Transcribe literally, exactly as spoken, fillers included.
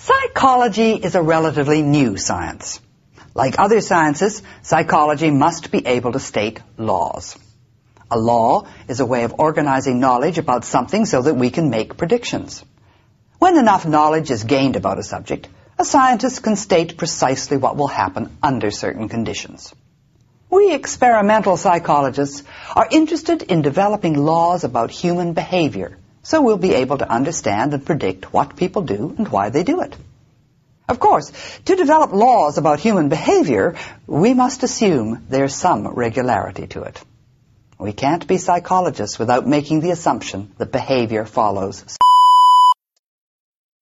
Psychology is a relatively new science. Like other sciences, psychology must be able to state laws. A law is a way of organizing knowledge about something so that we can make predictions. When enough knowledge is gained about a subject, a scientist can state precisely what will happen under certain conditions. We experimental psychologists are interested in developing laws about human behavior, so we'll be able to understand and predict what people do and why they do it. Of course, to develop laws about human behavior, we must assume there's some regularity to it. We can't be psychologists without making the assumption that behavior follows